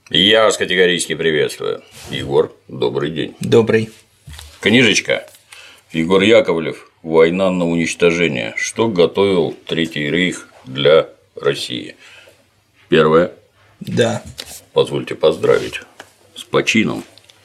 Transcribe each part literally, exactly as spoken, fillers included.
Я вас категорически приветствую. Егор, добрый день. Добрый. Книжечка. Егор Яковлев. «Война на уничтожение. Что готовил Третий рейх для России». Первое. Да. Позвольте поздравить с почином.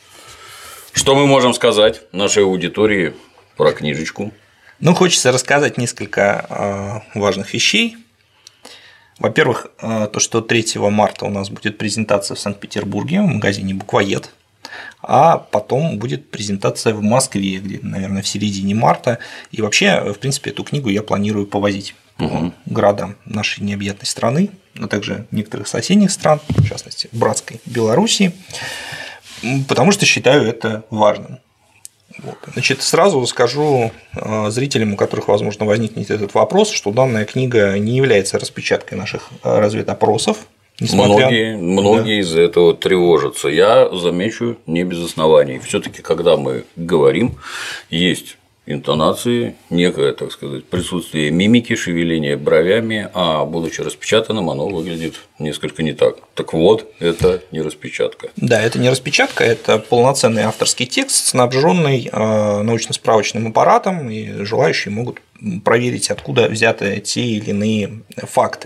Что мы можем сказать нашей аудитории про книжечку? Ну, хочется рассказать несколько э, важных вещей. Во-первых, э, то, что третьего марта у нас будет презентация в Санкт-Петербурге в магазине «Буквоед», а потом будет презентация в Москве, где, наверное, в середине марта. И вообще, в принципе, эту книгу я планирую повозить по угу. городам нашей необъятной страны, а также некоторых соседних стран, в частности, братской Белоруссии, потому что считаю это важным. Вот. Значит, сразу скажу зрителям, у которых, возможно, возникнет этот вопрос, что данная книга не является распечаткой наших разведопросов. Несмотря... Многие, многие да. из этого тревожатся. Я замечу не без оснований. Все-таки, когда мы говорим, есть интонации, некое, так сказать, присутствие мимики, шевеление бровями, а будучи распечатанным, оно выглядит несколько не так. Так вот, это не распечатка. Да, это не распечатка, это полноценный авторский текст, снабженный научно-справочным аппаратом, и желающие могут проверить, откуда взяты те или иные факты.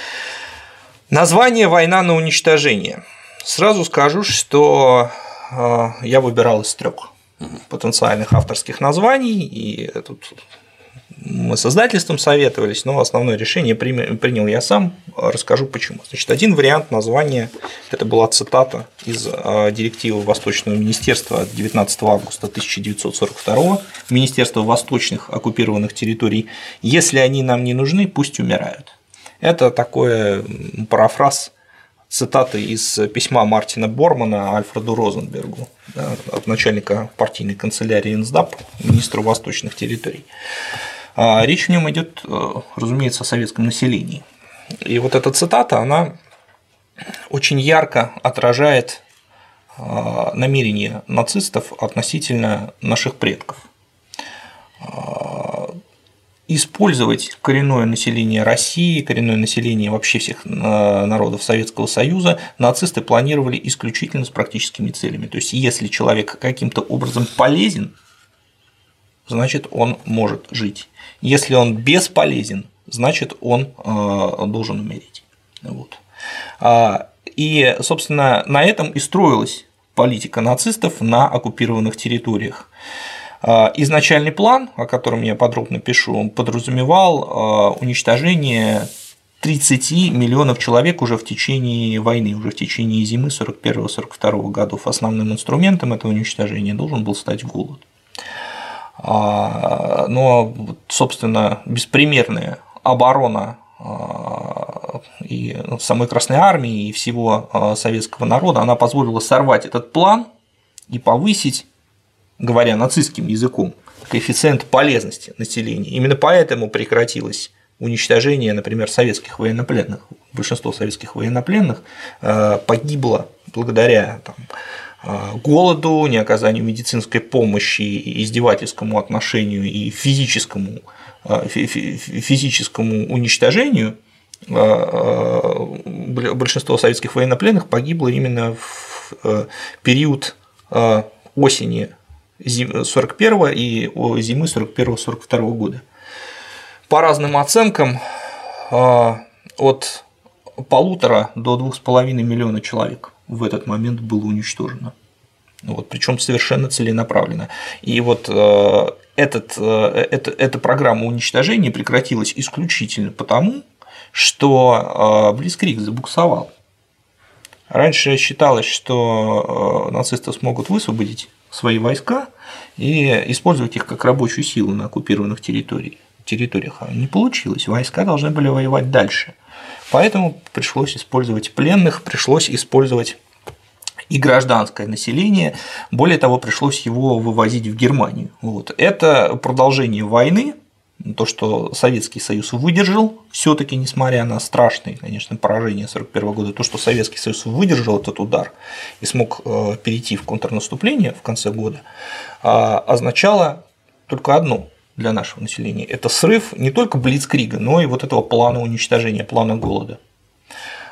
Название «Война на уничтожение». Сразу скажу, что я выбирал из трех потенциальных авторских названий, и тут мы с издательством советовались, но основное решение принял я сам, расскажу почему. Значит, один вариант названия – это была цитата из директивы Восточного министерства от девятнадцатого августа тысяча девятьсот сорок второго, Министерства восточных оккупированных территорий: «Если они нам не нужны, пусть умирают». Это такой парафраз цитаты из письма Мартина Бормана Альфреду Розенбергу, да, от начальника партийной канцелярии НСДАП, министру восточных территорий. Речь в нем идет, разумеется, о советском населении. И вот эта цитата, она очень ярко отражает намерения нацистов относительно наших предков. Использовать коренное население России, коренное население вообще всех народов Советского Союза нацисты планировали исключительно с практическими целями. То есть, если человек каким-то образом полезен, значит, он может жить. Если он бесполезен, значит, он должен умереть. Вот. И, собственно, на этом и строилась политика нацистов на оккупированных территориях. Изначальный план, о котором я подробно пишу, он подразумевал уничтожение тридцати миллионов человек уже в течение войны, уже в течение зимы сорок первого — сорок второго годов. Основным инструментом этого уничтожения должен был стать голод. Но, собственно, беспримерная оборона и самой Красной Армии, и всего советского народа, она позволила сорвать этот план и повысить, говоря нацистским языком, коэффициент полезности населения. Именно поэтому прекратилось уничтожение, например, советских военнопленных. Большинство советских военнопленных погибло благодаря там, голоду, неоказанию медицинской помощи, издевательскому отношению и физическому, физическому уничтожению. Большинство советских военнопленных погибло именно в период осени сорок первого и зимы сорок первого — сорок второго года. По разным оценкам, от полутора до двух с половиной миллиона человек в этот момент было уничтожено. Вот, причем совершенно целенаправленно. И вот этот, эта, эта программа уничтожения прекратилась исключительно потому, что Блицкриг забуксовал. Раньше считалось, что нацисты смогут высвободить свои войска и использовать их как рабочую силу на оккупированных территориях. территориях. Не получилось, войска должны были воевать дальше. Поэтому пришлось использовать пленных, пришлось использовать и гражданское население, более того, пришлось его вывозить в Германию. Вот. Это продолжение войны, то, что Советский Союз выдержал, все-таки, несмотря на страшные, конечно, поражения сорок первого года, то, что Советский Союз выдержал этот удар и смог перейти в контрнаступление в конце года, означало только одно для нашего населения – это срыв не только Блицкрига, но и вот этого плана уничтожения, плана голода.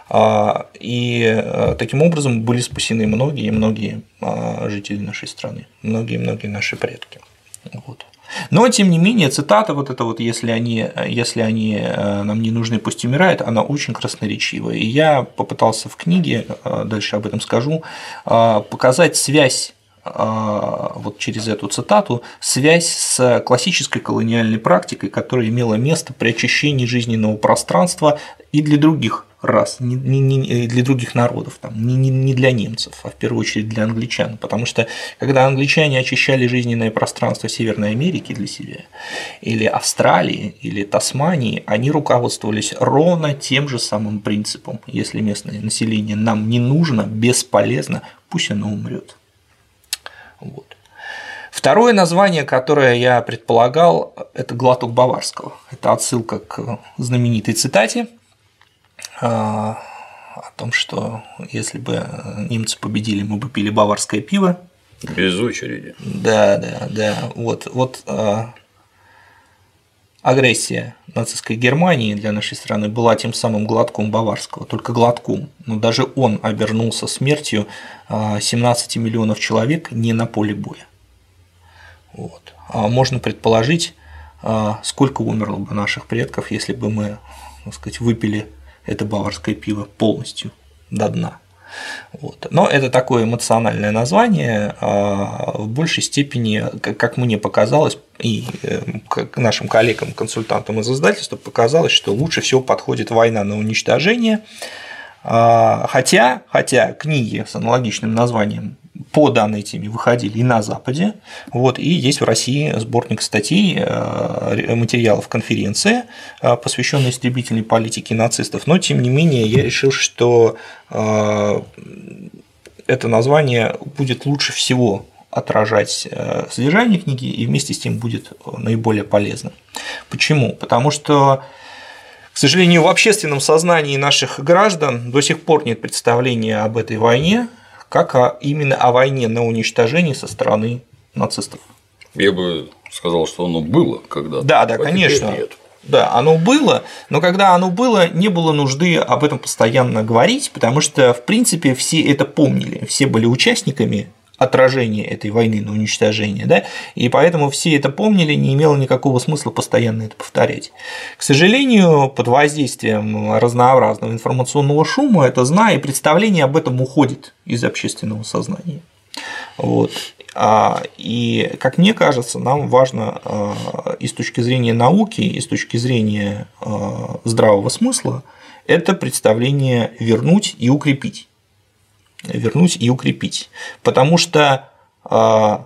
И таким образом были спасены многие-многие жители нашей страны, многие-многие наши предки. Вот. Но, тем не менее, цитата вот эта вот, если они, если они нам не нужны, пусть умирают, она очень красноречивая. И я попытался в книге, дальше об этом скажу, показать связь вот через эту цитату, связь с классической колониальной практикой, которая имела место при очищении жизненного пространства и для других рас, не, не, не для других народов, там, не, не, не для немцев, а в первую очередь для англичан. Потому что когда англичане очищали жизненное пространство Северной Америки для себя, или Австралии, или Тасмании, они руководствовались ровно тем же самым принципом. Если местное население нам не нужно, бесполезно, пусть оно умрет. Вот. Второе название, которое я предполагал, это глоток баварского. Это отсылка к знаменитой цитате о том, что если бы немцы победили, мы бы пили баварское пиво. Без очереди. Да, да, да. Вот, вот агрессия нацистской Германии для нашей страны была тем самым глотком баварского, только глотком. Но даже он обернулся смертью семнадцати миллионов человек не на поле боя. Вот. А можно предположить, сколько умерло бы наших предков, если бы мы, так сказать, выпили это баварское пиво полностью до дна. Вот. Но это такое эмоциональное название, в большей степени, как мне показалось, и нашим коллегам-консультантам из издательства показалось, что лучше всего подходит «Война на уничтожение», хотя, хотя книги с аналогичным названием по данной теме выходили и на Западе, вот, и есть в России сборник статей, материалов конференции, посвященной истребительной политике нацистов, но тем не менее я решил, что это название будет лучше всего отражать содержание книги и вместе с тем будет наиболее полезным. Почему? Потому что, к сожалению, в общественном сознании наших граждан до сих пор нет представления об этой войне, как о, именно о войне на уничтожение со стороны нацистов. Я бы сказал, что оно было когда-то. Да, да, конечно. Нет. Да, оно было, но когда оно было, не было нужды об этом постоянно говорить, потому что, в принципе, все это помнили, все были участниками отражения этой войны на уничтожение, да, и поэтому все это помнили, не имело никакого смысла постоянно это повторять. К сожалению, под воздействием разнообразного информационного шума это знание и представление об этом уходит из общественного сознания. Вот. И, как мне кажется, нам важно и с точки зрения науки, и с точки зрения здравого смысла это представление вернуть и укрепить. вернуть и укрепить, потому что э,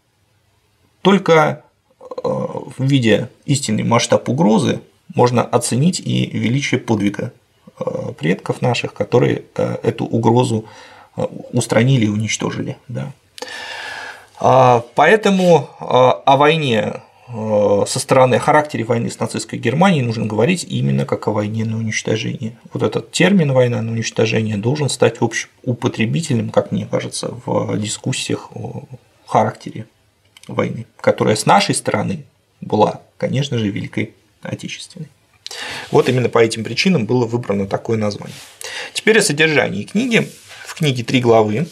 только э, видя истинный масштаб угрозы можно оценить и величие подвига э, предков наших, которые э, эту угрозу э, устранили и уничтожили. Да. А, поэтому э, о войне со стороны о характере войны с нацистской Германией нужно говорить именно как о войне на уничтожение. Вот этот термин «война на уничтожение» должен стать общеупотребительным, как мне кажется, в дискуссиях о характере войны, которая с нашей стороны была, конечно же, Великой Отечественной. Вот именно по этим причинам было выбрано такое название. Теперь о содержании книги. В книге три главы.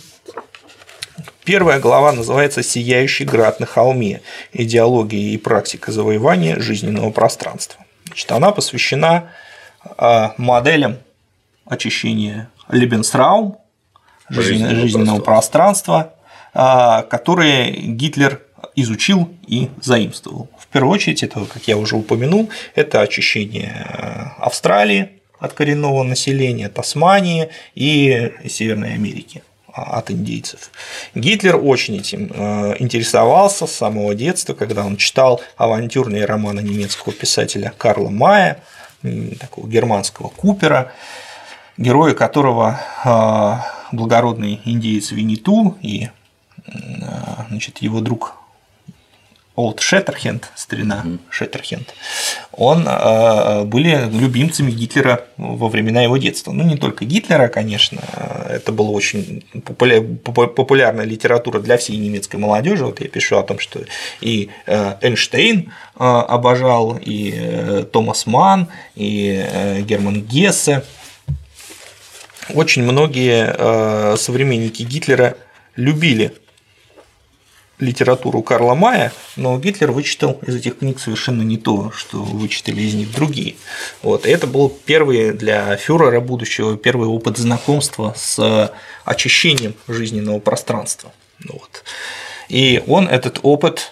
Первая глава называется «Сияющий град на холме. Идеология и практика завоевания жизненного пространства». Значит, она посвящена моделям очищения Lebensraum, жизненного пространства, которые Гитлер изучил и заимствовал. В первую очередь, это, как я уже упомянул, это очищение Австралии от коренного населения, Тасмании и Северной Америки от индейцев. Гитлер очень этим интересовался с самого детства, когда он читал авантюрные романы немецкого писателя Карла Мая, такого германского Купера, героя которого благородный индеец Винниту и, значит, его друг Олд Шеттерхенд, старина mm-hmm. Шеттерхенд, он были любимцами Гитлера во времена его детства. Ну, не только Гитлера, конечно, это была очень популярная литература для всей немецкой молодежи. Вот я пишу о том, что и Эйнштейн обожал, и Томас Манн, и Герман Гессе. очень многие современники Гитлера любили литературу Карла Мая, но Гитлер вычитал из этих книг совершенно не то, что вычитали из них другие. Вот. И это был первый для фюрера будущего, первый опыт знакомства с очищением жизненного пространства. Вот. И он этот опыт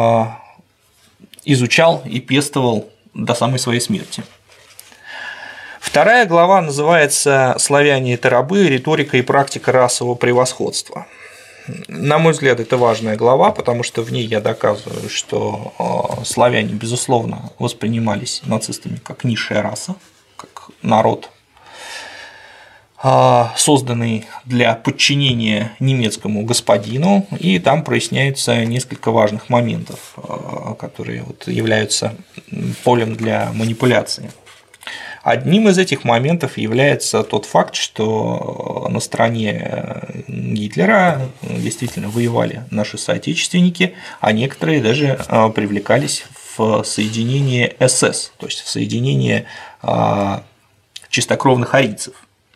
изучал и пестовал до самой своей смерти. Вторая глава называется «Славяне – это рабы. Риторика и практика расового превосходства». На мой взгляд, это важная глава, потому что в ней я доказываю, что славяне, безусловно, воспринимались нацистами как низшая раса, как народ, созданный для подчинения немецкому господину, и там проясняются несколько важных моментов, которые вот являются полем для манипуляции. Одним из этих моментов является тот факт, что на стороне Гитлера действительно воевали наши соотечественники, а некоторые даже привлекались в соединение эс эс, то есть в соединение чистокровных арийцев.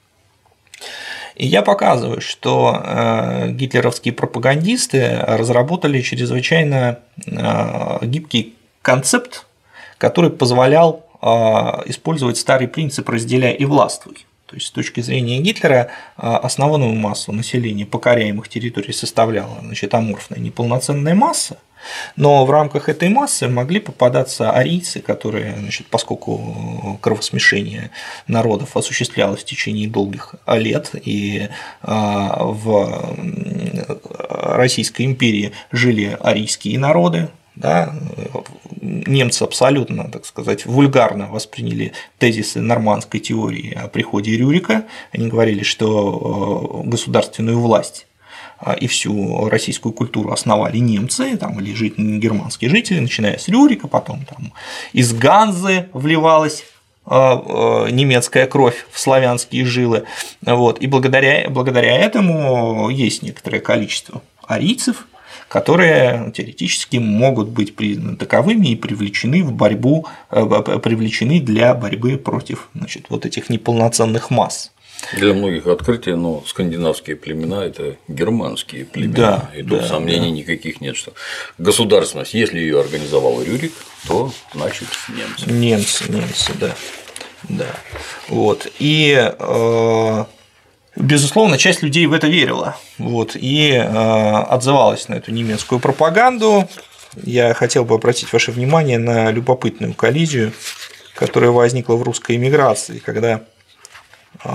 И я показываю, что гитлеровские пропагандисты разработали чрезвычайно гибкий концепт, который позволял использовать старый принцип «разделяй и властвуй». То есть, с точки зрения Гитлера, основную массу населения покоряемых территорий составляла, значит, аморфная неполноценная масса, но в рамках этой массы могли попадаться арийцы, которые, значит, поскольку кровосмешение народов осуществлялось в течение долгих лет, и в Российской империи жили арийские народы, да, немцы абсолютно, так сказать, вульгарно восприняли тезисы нормандской теории о приходе Рюрика. Они говорили, что государственную власть и всю российскую культуру основали немцы, там, или германские жители, начиная с Рюрика, потом там, из Ганзы вливалась немецкая кровь в славянские жилы. Вот. И благодаря, благодаря этому есть некоторое количество арийцев, которые теоретически могут быть признаны таковыми и привлечены в борьбу, привлечены для борьбы против, значит, вот этих неполноценных масс. Для многих открытие, но скандинавские племена – это германские племена, да, и тут да, сомнений да. никаких нет, что государственность, если ее организовал Рюрик, то значит немцы. Немцы, немцы, да, да. Вот. И э, безусловно, часть людей в это верила, вот, и э, отзывалась на эту немецкую пропаганду. Я хотел бы обратить ваше внимание на любопытную коллизию, которая возникла в русской эмиграции, когда э,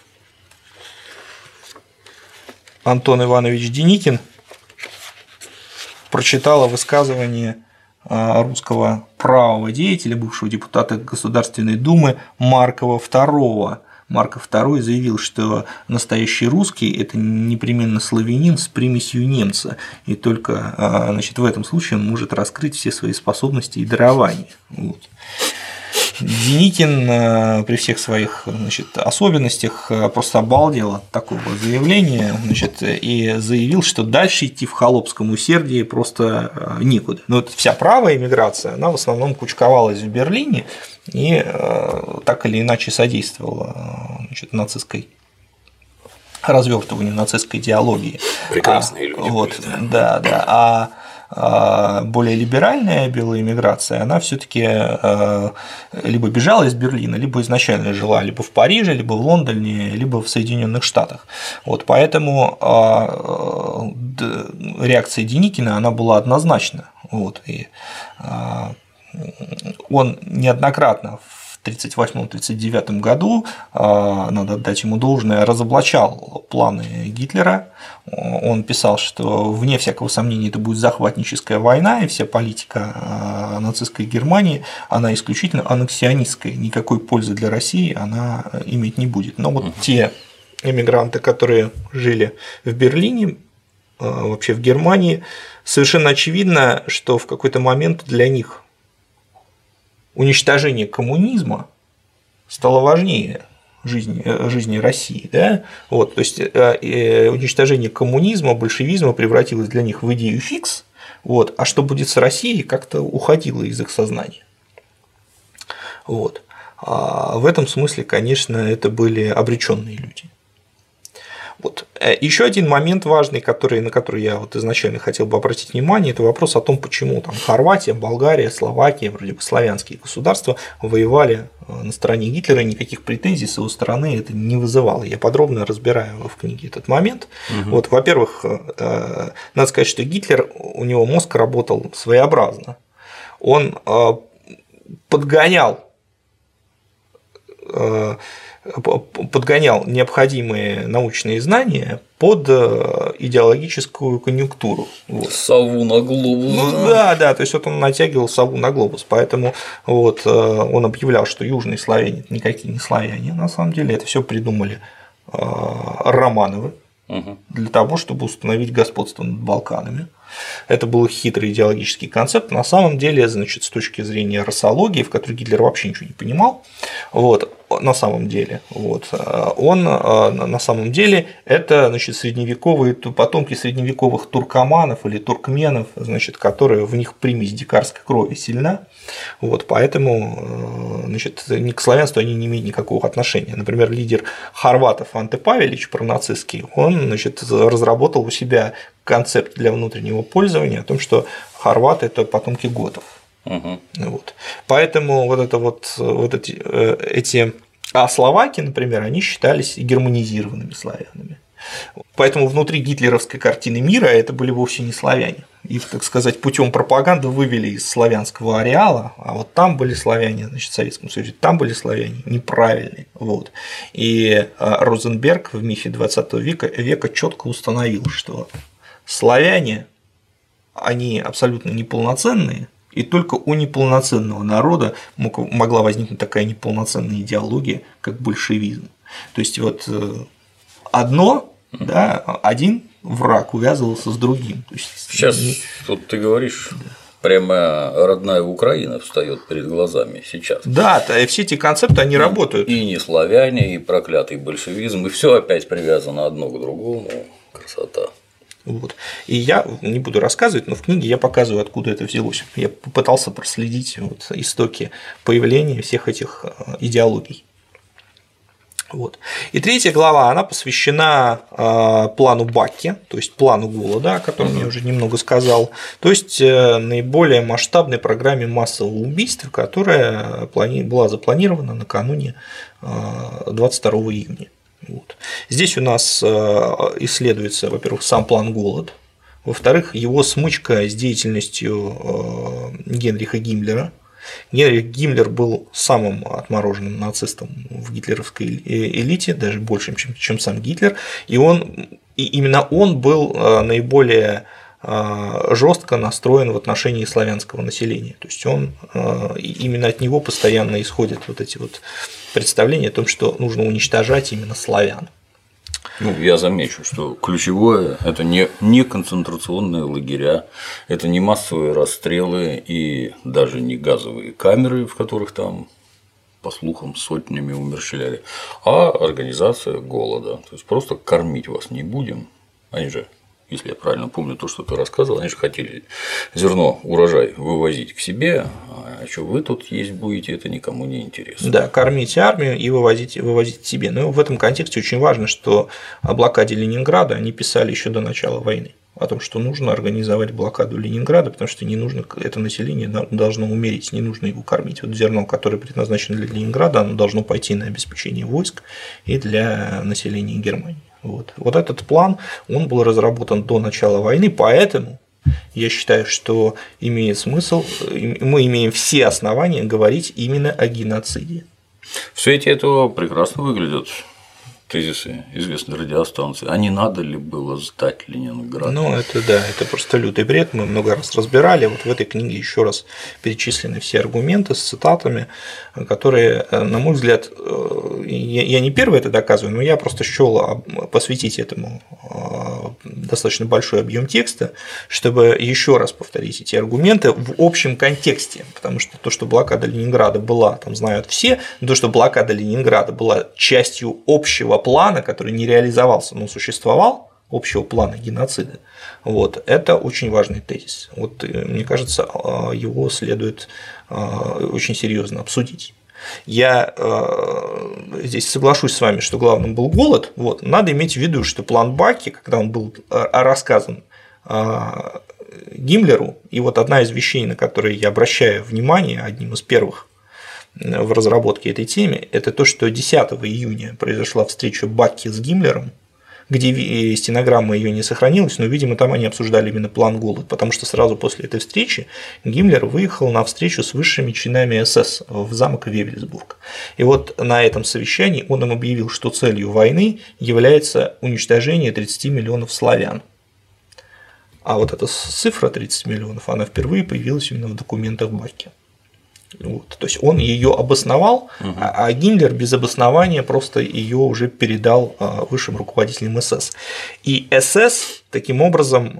Антон Иванович Деникин прочитал высказывание русского правого деятеля, бывшего депутата Государственной Думы Маркова второго. Марков второй заявил, что настоящий русский – это непременно славянин с примесью немца, и только, значит, в этом случае он может раскрыть все свои способности и дарования. Вот. Деникин при всех своих, значит, особенностях просто обалдел от такого заявления, значит, и заявил, что дальше идти в холопском усердии просто некуда. Но вот вся правая эмиграция, она в основном кучковалась в Берлине и так или иначе содействовала, значит, нацистской развертыванию нацистской идеологии. Прекрасные а, люди. Вот, были, да, да. А более либеральная белая эмиграция, она все-таки либо бежала из Берлина, либо изначально жила либо в Париже, либо в Лондоне, либо в Соединенных Штатах. Вот, поэтому реакция Деникина она была однозначна. Вот, и он неоднократно в тридцать восьмом — тридцать девятом году, надо отдать ему должное, разоблачал планы Гитлера. Он писал, что вне всякого сомнения это будет захватническая война, и вся политика нацистской Германии, она исключительно аннексионистская, никакой пользы для России она иметь не будет. Но вот угу. те эмигранты, которые жили в Берлине, вообще в Германии, совершенно очевидно, что в какой-то момент для них уничтожение коммунизма стало важнее жизни, жизни России. Да? Вот, то есть уничтожение коммунизма, большевизма превратилось для них в идею фикс, вот, а что будет с Россией, как-то уходило из их сознания. Вот. А в этом смысле, конечно, это были обреченные люди. Еще один момент важный, который, на который я вот изначально хотел бы обратить внимание, это вопрос о том, почему там Хорватия, Болгария, Словакия, вроде бы славянские государства, воевали на стороне Гитлера, и никаких претензий с его стороны это не вызывало. Я подробно разбираю в книге этот момент. Угу. Вот, во-первых, надо сказать, что Гитлер, у него мозг работал своеобразно. Он подгонял подгонял необходимые научные знания под идеологическую конъюнктуру. Вот. Сову на глобус. Ну, да, да, то есть вот он натягивал сову на глобус, поэтому вот он объявлял, что южные славяне – это никакие не славяне, на самом деле это все придумали Романовы угу. для того, чтобы установить господство над Балканами. Это был хитрый идеологический концепт. На самом деле, значит, с точки зрения расологии, в которой Гитлер вообще ничего не понимал, вот, на самом деле, вот, он на самом деле это, значит, средневековые потомки средневековых туркоманов или туркменов, значит, которые в них примесь дикарской крови сильна. Вот, поэтому, значит, ни к славянству они не имеют никакого отношения. Например, лидер хорватов Анте Павелич, пронацистский, он, значит, разработал у себя концепт для внутреннего пользования о том, что хорваты – это потомки готов. Угу. Вот. Поэтому вот, это вот, вот эти, эти… А словаки, например, они считались германизированными славянами. Поэтому внутри гитлеровской картины мира это были вовсе не славяне. Их, так сказать, путем пропаганды вывели из славянского ареала, а вот там были славяне, значит, в Советском Союзе, там были славяне неправильные. Вот. И Розенберг в мифе двадцатого века, века четко установил, что славяне, они абсолютно неполноценные, и только у неполноценного народа могла возникнуть такая неполноценная идеология, как большевизм. То есть вот одно, да, один враг увязывался с другим. То есть, сейчас не... тут ты говоришь, да. Прямо родная Украина встает перед глазами сейчас. Да, все эти концепты, они и, работают. И не славяне, и проклятый большевизм, и все опять привязано одно к другому. Красота. Вот. И я не буду рассказывать, но в книге я показываю, откуда это взялось. Я попытался проследить вот истоки появления всех этих идеологий. Вот. И третья глава, она посвящена э, плану Бакки, то есть плану голода, о котором я уже немного сказал, то есть э, наиболее масштабной программе массового убийства, которая плани... была запланирована накануне э, двадцать второго июня. Вот. Здесь у нас исследуется, во-первых, сам план голод, во-вторых, его смычка с деятельностью Генриха Гиммлера. Генрих Гиммлер был самым отмороженным нацистом в гитлеровской элите, даже большим, чем, чем сам Гитлер, и, он, и именно он был наиболее жестко настроен в отношении славянского населения. То есть он именно от него постоянно исходят вот эти вот представления о том, что нужно уничтожать именно славян. Ну, я замечу, что ключевое – это не, не концентрационные лагеря, это не массовые расстрелы и даже не газовые камеры, в которых там, по слухам, сотнями умерщвляли, а организация голода. То есть просто кормить вас не будем, они же, если я правильно помню то, что ты рассказывал, они же хотели зерно, урожай вывозить к себе, а что вы тут есть будете, это никому не интересно. Да, кормить армию и вывозить, вывозить себе. Но в этом контексте очень важно, что о блокаде Ленинграда они писали еще до начала войны, о том, что нужно организовать блокаду Ленинграда, потому что не нужно, это население должно умереть, не нужно его кормить. Вот зерно, которое предназначено для Ленинграда, оно должно пойти на обеспечение войск и для населения Германии. Вот. вот этот план, он был разработан до начала войны, поэтому я считаю, что имеет смысл, мы имеем все основания говорить именно о геноциде. В свете этого прекрасно выглядят тезисы известной радиостанции. А не надо ли было сдать Ленинград? Ну, это да, это просто лютый бред, мы много раз разбирали. Вот в этой книге еще раз перечислены все аргументы с цитатами, которые, на мой взгляд, я не первый это доказываю, но я просто счёл посвятить этому достаточно большой объем текста, чтобы еще раз повторить эти аргументы в общем контексте, потому что то, что блокада Ленинграда была, там знают все, но то, что блокада Ленинграда была частью общего плана, который не реализовался, но существовал, общего плана геноцида, вот, это очень важный тезис. Вот, мне кажется, его следует очень серьезно обсудить. Я э, здесь соглашусь с вами, что главным был голод. Вот. Надо иметь в виду, что план Бакки, когда он был рассказан э, Гиммлеру, и вот одна из вещей, на которые я обращаю внимание, одним из первых в разработке этой темы, это то, что десятого июня произошла встреча Бакки с Гиммлером, где стенограмма ее не сохранилась, но, видимо, там они обсуждали именно план голод, потому что сразу после этой встречи Гиммлер выехал на встречу с высшими чинами СС в замок Вевельсбург. И вот на этом совещании он им объявил, что целью войны является уничтожение тридцати миллионов славян. А вот эта цифра тридцать миллионов, она впервые появилась именно в документах Бакки. Вот. То есть он ее обосновал, угу. а Гиммлер без обоснования просто ее уже передал высшим руководителям СС. И СС таким образом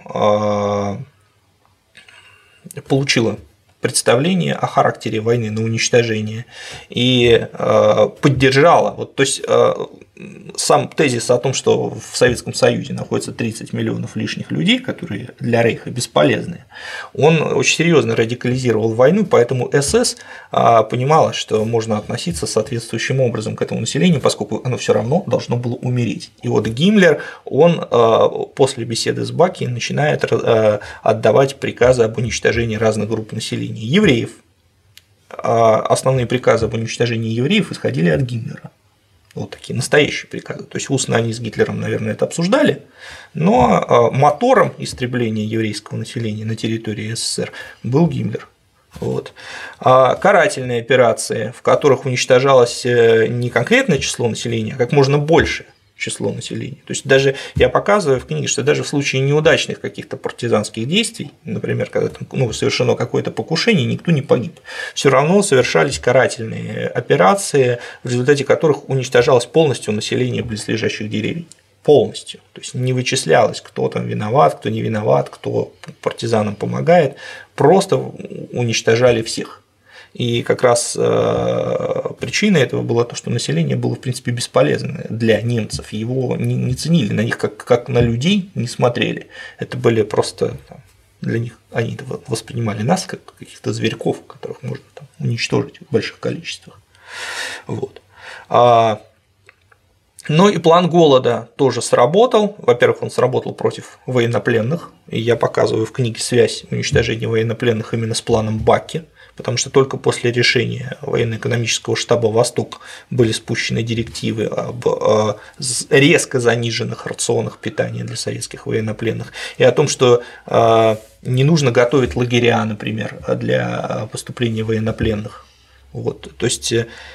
получила представление о характере войны на уничтожение и поддержала. Вот, то есть сам тезис о том, что в Советском Союзе находится тридцать миллионов лишних людей, которые для Рейха бесполезны, он очень серьезно радикализировал войну, поэтому СС понимала, что можно относиться соответствующим образом к этому населению, поскольку оно все равно должно было умереть. И вот Гиммлер, он после беседы с Бакки начинает отдавать приказы об уничтожении разных групп населения. Евреев. Основные приказы об уничтожении евреев исходили от Гиммлера. Вот такие настоящие приказы. То есть устно они с Гитлером, наверное, это обсуждали, но мотором истребления еврейского населения на территории СССР был Гиммлер. Вот. А карательные операции, в которых уничтожалось не конкретное число населения, а как можно больше число населения. То есть даже я показываю в книге, что даже в случае неудачных каких-то партизанских действий, например, когда там, ну, совершено какое-то покушение, никто не погиб, все равно совершались карательные операции, в результате которых уничтожалось полностью население близлежащих деревень. Полностью. То есть не вычислялось, кто там виноват, кто не виноват, кто партизанам помогает, просто уничтожали всех. И как раз причиной этого было то, что население было, в принципе, бесполезно для немцев. Его не ценили, на них как, как на людей не смотрели. Это были просто там, для них, они воспринимали нас как каких-то зверьков, которых можно там, уничтожить в больших количествах. Вот. Но и план голода тоже сработал. Во-первых, он сработал против военнопленных. И я показываю в книге связь уничтожения военнопленных именно с планом Бакки. Потому что только после решения военно-экономического штаба «Восток» были спущены директивы об резко заниженных рационах питания для советских военнопленных и о том, что не нужно готовить лагеря, например, для поступления военнопленных. Вот. То есть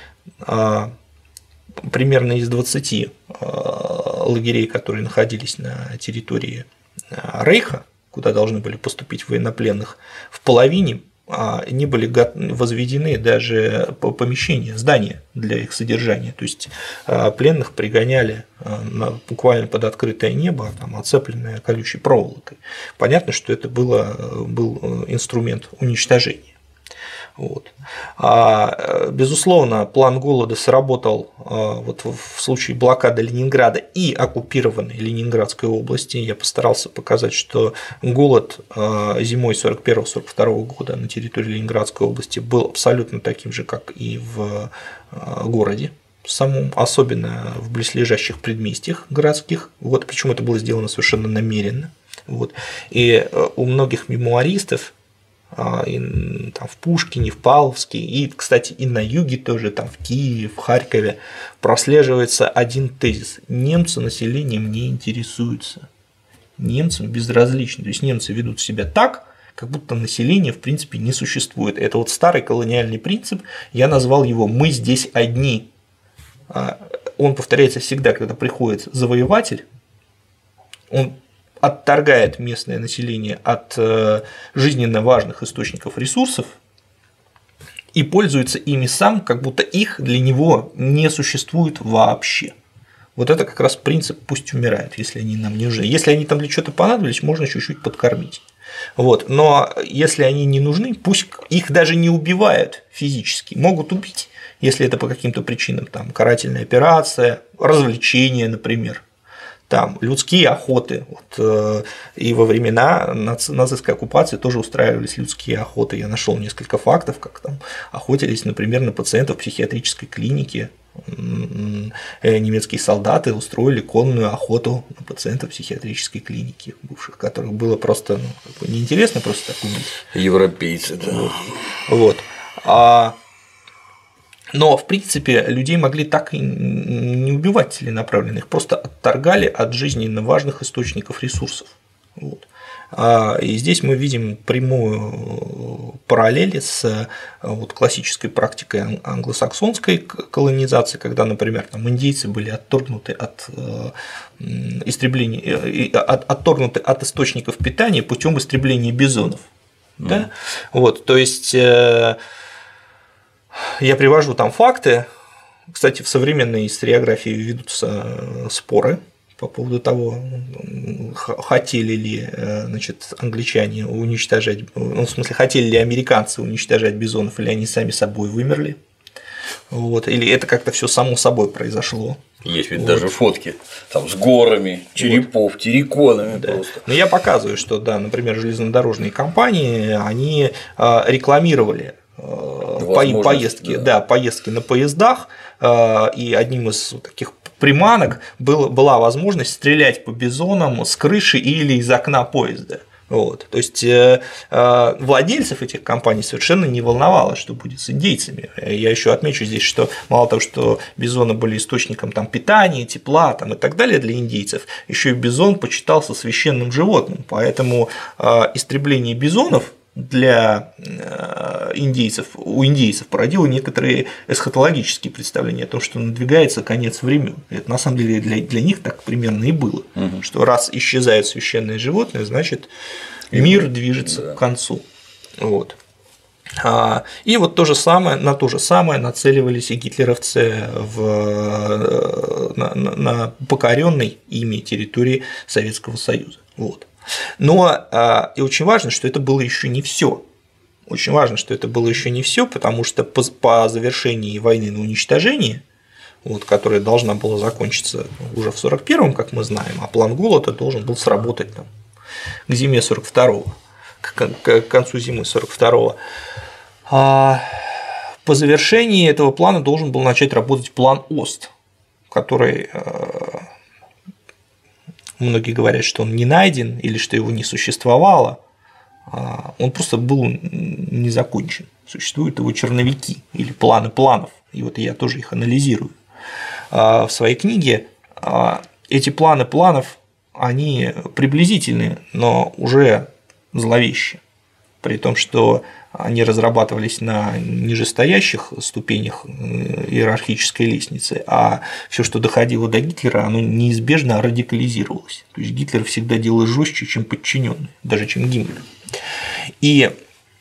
примерно из двадцати лагерей, которые находились на территории Рейха, куда должны были поступить военнопленных, в половине не были возведены даже помещения, здания для их содержания. То есть пленных пригоняли буквально под открытое небо, там, оцепленное колючей проволокой. Понятно, что это было, был инструмент уничтожения. Вот. А, безусловно, план голода сработал вот в случае блокады Ленинграда и оккупированной Ленинградской области. Я постарался показать, что голод зимой сорок первого — сорок второго года на территории Ленинградской области был абсолютно таким же, как и в городе самом, особенно в близлежащих предместьях городских. Вот, причем это было сделано совершенно намеренно. Вот. И у многих мемуаристов И, там, в Пушкине, в Павловске, и, кстати, и на юге тоже, там, в Киеве, в Харькове прослеживается один тезис: немцы населением не интересуются, немцам безразлично, то есть немцы ведут себя так, как будто население в принципе не существует. Это вот старый колониальный принцип, я назвал его «мы здесь одни». Он повторяется всегда, когда приходит завоеватель, он отторгает местное население от жизненно важных источников ресурсов и пользуется ими сам, как будто их для него не существует вообще. Вот это как раз принцип «пусть умирают, если они нам не нужны». Если они там для чего-то понадобились, можно чуть-чуть подкормить. Вот. Но если они не нужны, пусть их даже не убивают физически, могут убить, если это по каким-то причинам, там, карательная операция, развлечение, например. там людские охоты. Вот, и во времена нацистской оккупации тоже устраивались людские охоты. Я нашел несколько фактов, как там охотились, например, на пациентов психиатрической клиники. Немецкие солдаты устроили конную охоту на пациентов психиатрической клиники, бывших, которых было просто ну, как бы неинтересно просто так убить. Европейцы, да. Вот. вот. А... Но, в принципе, людей могли так и не убивать целенаправленно, их просто отторгали от жизненно важных источников ресурсов. Вот. И здесь мы видим прямую параллель с вот, классической практикой англосаксонской колонизации, когда, например, там, индейцы были отторгнуты от истребления, отторгнуты от источников питания путем истребления бизонов. Mm. Да? Вот, то есть я привожу там факты. Кстати, в современной историографии ведутся споры по поводу того, хотели ли, значит, англичане уничтожать, ну, в смысле, хотели ли американцы уничтожать бизонов, или они сами собой вымерли, вот, или это как-то все само собой произошло. Есть ведь вот. Даже фотки там с горами черепов, вот. терриконами да. просто. Но я показываю, что, да, например, железнодорожные компании, они рекламировали поездки, да. Да, поездки на поездах, и одним из таких приманок был, была возможность стрелять по бизонам с крыши или из окна поезда. Вот. То есть э, э, владельцев этих компаний совершенно не волновало, что будет с индейцами. Я еще отмечу здесь, что мало того, что бизоны были источником там, питания, тепла там, и так далее для индейцев, еще и бизон почитался священным животным. Поэтому э, истребление бизонов для индейцев, у индейцев породило некоторые эсхатологические представления о том, что надвигается конец времен. Это на самом деле для, для них так примерно и было, угу. что раз исчезают священные животные, значит мир движется да. к концу. Вот. И вот то же самое, на то же самое нацеливались и гитлеровцы в, на, на покоренной ими территории Советского Союза. Вот. Но и очень важно, что это было еще не все. Очень важно, что это было еще не все, потому что по, по завершении войны на уничтожение, вот, которая должна была закончиться уже в сорок первом, как мы знаем, а план голода должен был сработать там, к зиме сорок второго, к, к концу зимы сорок второго. А по завершении этого плана должен был начать работать план ОСТ, который многие говорят, что он не найден или что его не существовало, он просто был не закончен. Существуют его черновики или планы планов, и вот я тоже их анализирую в своей книге. Эти планы планов, они приблизительны, но уже зловещие, при том, что они разрабатывались на нижестоящих ступенях иерархической лестницы, а все, что доходило до Гитлера, оно неизбежно радикализировалось. То есть Гитлер всегда делал жестче, чем подчиненный, даже чем Гиммлер. И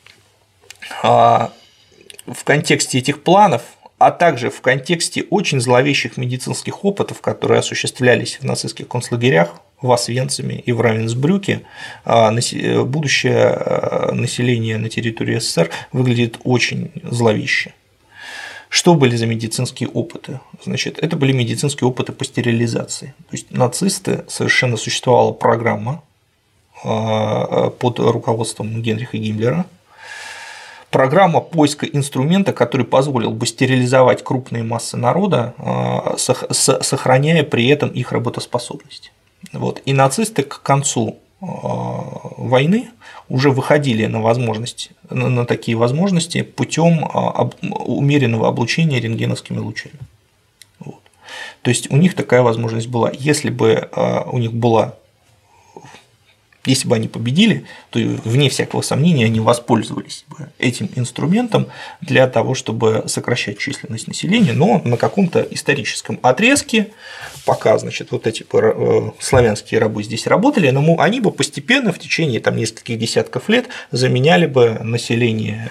в контексте этих планов, а также в контексте очень зловещих медицинских опытов, которые осуществлялись в нацистских концлагерях, в Освенциме и в Равенсбрюке, будущее население на территории СССР выглядит очень зловеще. Что были за медицинские опыты? Значит, это были медицинские опыты по стерилизации. То есть нацисты, совершенно существовала программа под руководством Генриха Гиммлера, программа поиска инструмента, который позволил бы стерилизовать крупные массы народа, сохраняя при этом их работоспособность. Вот. И нацисты к концу войны уже выходили на, возможность, на такие возможности путем умеренного облучения рентгеновскими лучами. Вот. То есть у них такая возможность была. Если бы у них была, если бы они победили, то вне всякого сомнения они воспользовались бы этим инструментом для того, чтобы сокращать численность населения, но на каком-то историческом отрезке, пока, значит, вот эти славянские рабы здесь работали, но они бы постепенно в течение там, нескольких десятков лет заменяли бы население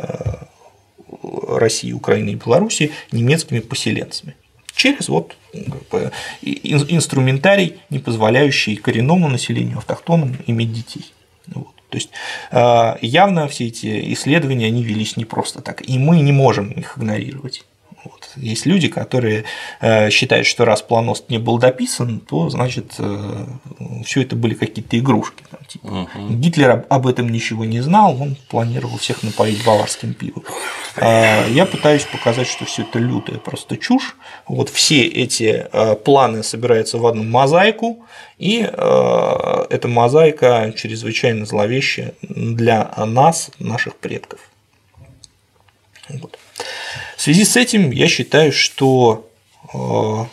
России, Украины и Беларуси немецкими поселенцами. Через вот инструментарий, не позволяющий коренному населению, автохтонам иметь детей. Вот. То есть явно все эти исследования они велись не просто так, и мы не можем их игнорировать. Вот. есть люди, которые считают, что раз планост не был дописан, то значит все это были какие-то игрушки. Там, типа, угу. Гитлер об этом ничего не знал, он планировал всех напоить баварским пивом. Я пытаюсь показать, что все это лютая просто чушь. Вот все эти планы собираются в одну мозаику, и эта мозаика чрезвычайно зловещая для нас, наших предков. Вот. В связи с этим я считаю, что э,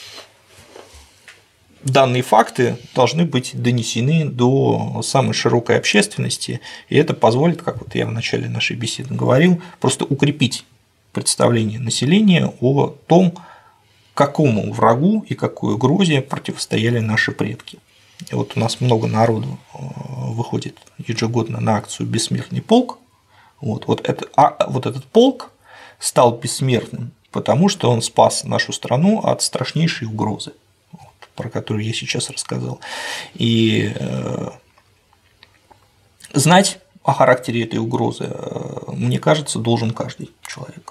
данные факты должны быть донесены до самой широкой общественности, и это позволит, как вот я в начале нашей беседы говорил, просто укрепить представление населения о том, какому врагу и какой угрозе противостояли наши предки. И вот у нас много народу выходит ежегодно на акцию «Бессмертный полк». Вот, вот, это, а вот этот полк стал бессмертным, потому что он спас нашу страну от страшнейшей угрозы, вот, про которую я сейчас рассказал. И э, знать о характере этой угрозы, э, мне кажется, должен каждый человек.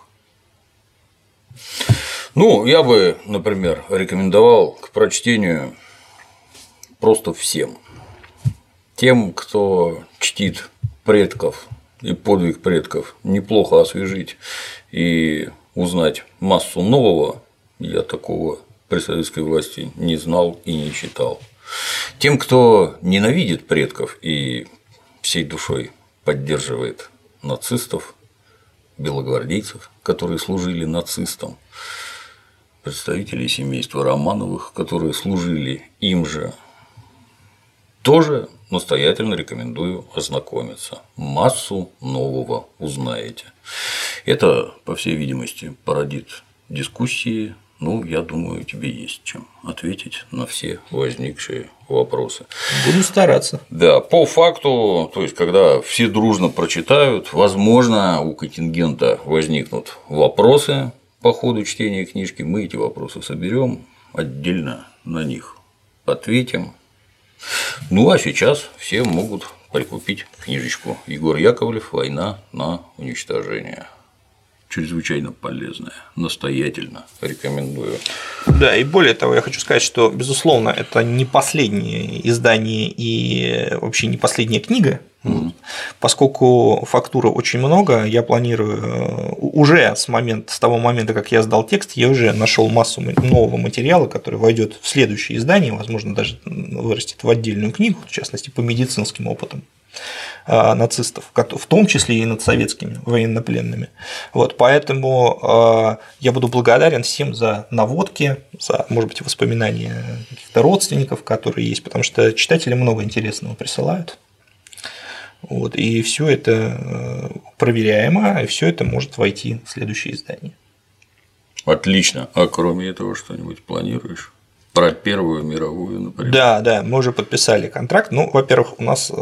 Ну, я бы, например, рекомендовал к прочтению просто всем. Тем, кто чтит предков и подвиг предков, неплохо освежить и узнать массу нового. Я такого при советской власти не знал и не читал. Тем, кто ненавидит предков и всей душой поддерживает нацистов, белогвардейцев, которые служили нацистам, представителей семейства Романовых, которые служили им же, тоже настоятельно рекомендую ознакомиться. Массу нового узнаете. Это, по всей видимости, породит дискуссии. Ну, я думаю, тебе есть чем ответить на все возникшие вопросы. Буду стараться. Да, по факту, то есть, когда все дружно прочитают, возможно, у контингента возникнут вопросы по ходу чтения книжки, мы эти вопросы соберем, отдельно на них ответим. Ну а сейчас все могут прикупить книжечку Егор Яковлев «Война на уничтожение». Чрезвычайно полезная, настоятельно рекомендую. Да, и более того, я хочу сказать, что, безусловно, это не последнее издание и вообще не последняя книга, mm-hmm. поскольку фактуры очень много, я планирую уже с, момента, с того момента, как я сдал текст, я уже нашел массу нового материала, который войдет в следующее издание, возможно, даже вырастет в отдельную книгу, в частности, по медицинским опытам нацистов, в том числе и над советскими военнопленными. Вот, поэтому я буду благодарен всем за наводки, за, может быть, воспоминания каких-то родственников, которые есть, потому что читатели много интересного присылают. Вот, и все это проверяемо, и все это может войти в следующее издание. Отлично. А кроме этого что-нибудь планируешь? Про Первую мировую, например. Да, да, мы уже подписали контракт. Ну, во-первых, у нас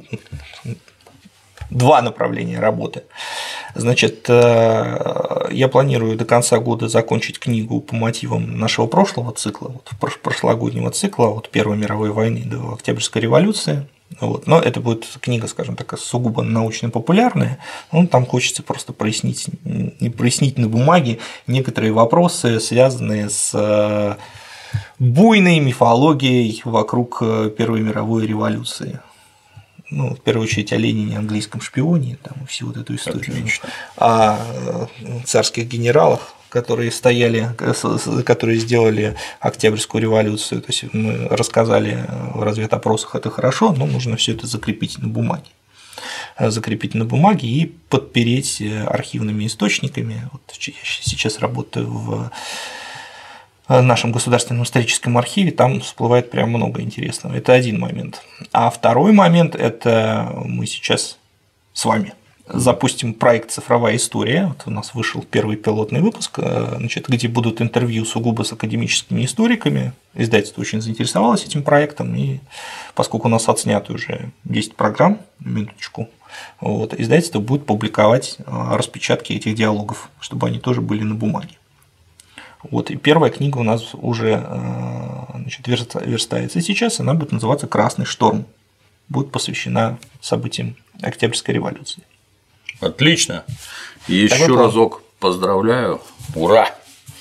два направления работы. Значит, я планирую до конца года закончить книгу по мотивам нашего прошлого цикла, вот, прошлогоднего цикла от Первой мировой войны до Октябрьской революции. Вот. Но это будет книга, скажем так, сугубо научно-популярная. Ну, там хочется просто прояснить, прояснить на бумаге некоторые вопросы, связанные с буйной мифологией вокруг Первой мировой революции. Ну, в первую очередь о Ленине, английском шпионе, там, и всю вот эту историю. Отлично. О царских генералах, которые стояли, которые сделали Октябрьскую революцию. То есть мы рассказали в разведопросах, это хорошо, но нужно все это закрепить на бумаге. Закрепить на бумаге и подпереть архивными источниками. Вот я сейчас работаю в нашем государственном историческом архиве, там всплывает прям много интересного. Это один момент. А второй момент – это мы сейчас с вами запустим проект «Цифровая история». Вот у нас вышел первый пилотный выпуск, значит, где будут интервью сугубо с академическими историками. Издательство очень заинтересовалось этим проектом, и поскольку у нас отсняты уже десять программ, минуточку, вот, издательство будет публиковать распечатки этих диалогов, чтобы они тоже были на бумаге. Вот, и первая книга у нас уже, значит, верстается сейчас, она будет называться «Красный шторм», будет посвящена событиям Октябрьской революции. Отлично. И еще разок поздравляю. Ура!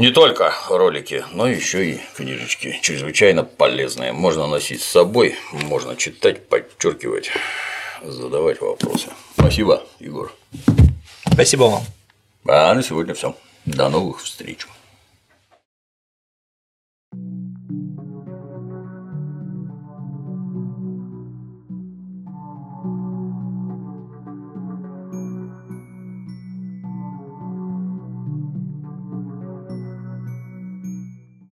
Не только ролики, но еще и книжечки. Чрезвычайно полезные. Можно носить с собой, можно читать, подчеркивать, задавать вопросы. Спасибо, Егор. Спасибо вам. А на сегодня все. До новых встреч.